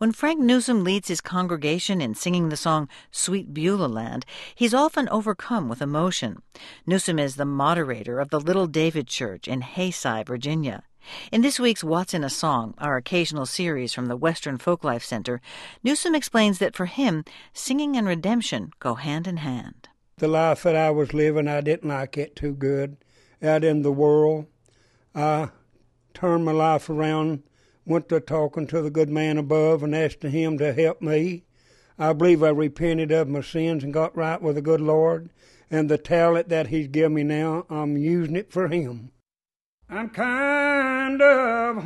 When Frank Newsom leads his congregation in singing the song Sweet Beulah Land, he's often overcome with emotion. Newsom is the moderator of the Little David Church in Hayside, Virginia. In this week's What's in a Song, our occasional series from the Western Folklife Center, Newsom explains that for him, singing and redemption go hand in hand. The life that I was living, I didn't like it too good. Out in the world, I turned my life around, went to talking to the good man above and asking him to help me. I believe I repented of my sins and got right with the good Lord. And the talent that he's given me now, I'm using it for him. I'm kind of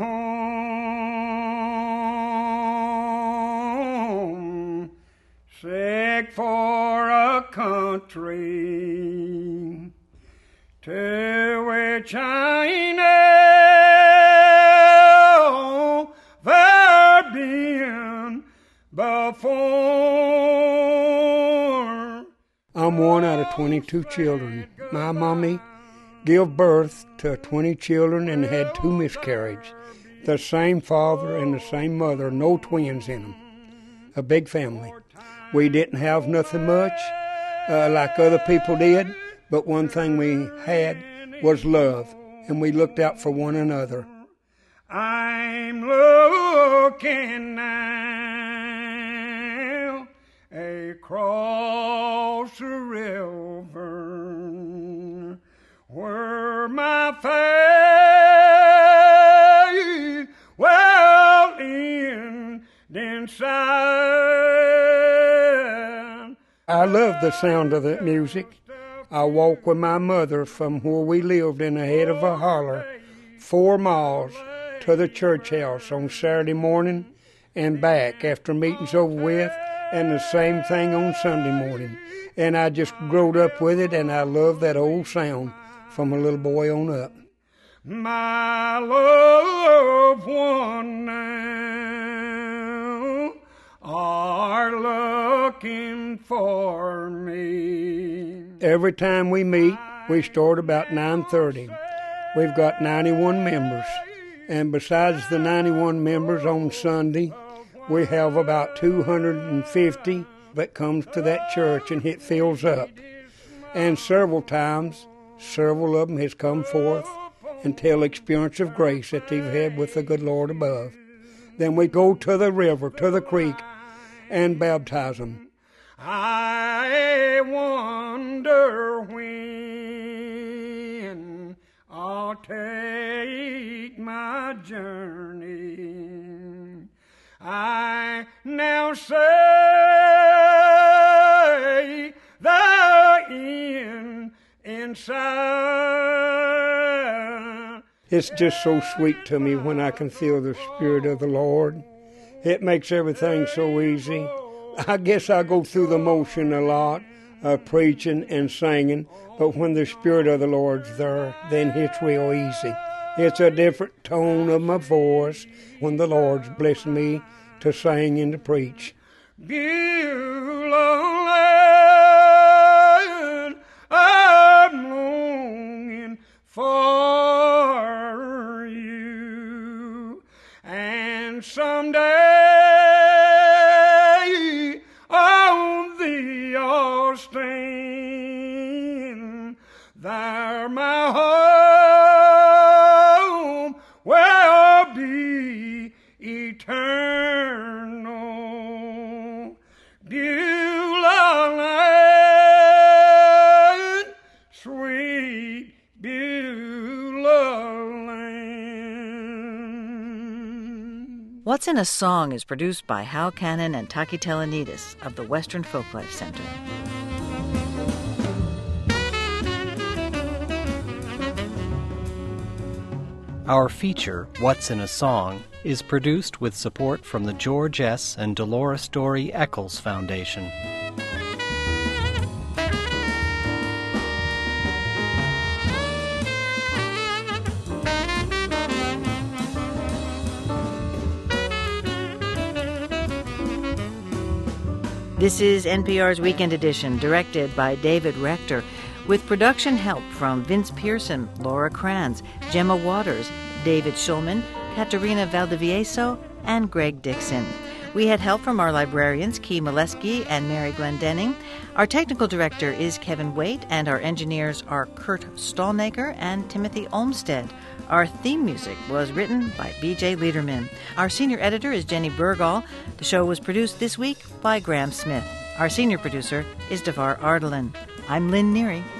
home, sick for a country to which I never been before. I'm one out of 22 children. My mommy gave birth to 20 children and had 2 miscarriages. The same father and the same mother, no twins in them. A big family. We didn't have nothing much like other people did, but one thing we had was love, and we looked out for one another. I'm looking now across the river where my faith will end inside. I love the sound of that music. I walk with my mother from where we lived in the head of a holler 4 miles to the church house on Saturday morning and back after meeting's over with, and the same thing on Sunday morning. And I just growed up with it, and I love that old sound from a little boy on up. My loved one now are looking for me. Every time we meet, we start about 9:30. We've got 91 members. And besides the 91 members on Sunday, we have about 250 that comes to that church and it fills up. And several times, several of them has come forth and tell experience of grace that they've had with the good Lord above. Then we go to the river, to the creek, and baptize them. I wonder when I'll take my journey. I now say the end inside. It's just so sweet to me when I can feel the Spirit of the Lord. It makes everything so easy. I guess I go through the motion a lot of preaching and singing, but when the Spirit of the Lord's there, then it's real easy. It's a different tone of my voice when the Lord's blessing me to sing and to preach. Beulah land, I'm longing for you, and someday on the I'll stand there, my home will be eternal. Beulah land, sweet Beulah land. What's in a Song is produced by Hal Cannon and Taki Telenidis of the Western Folklife Center. Our feature, What's in a Song, is produced with support from the George S. and Dolores Dory Eccles Foundation. This is NPR's Weekend Edition, directed by David Rector, with production help from Vince Pearson, Laura Kranz, Gemma Waters, David Schulman, Katerina Valdivieso, and Greg Dixon. We had help from our librarians, Kee Molesky and Mary Glendenning. Our technical director is Kevin Waite, and our engineers are Kurt Stallnaker and Timothy Olmsted. Our theme music was written by B.J. Liederman. Our senior editor is Jenny Burgall. The show was produced this week by Graham Smith. Our senior producer is Devar Ardalan. I'm Lynn Neary.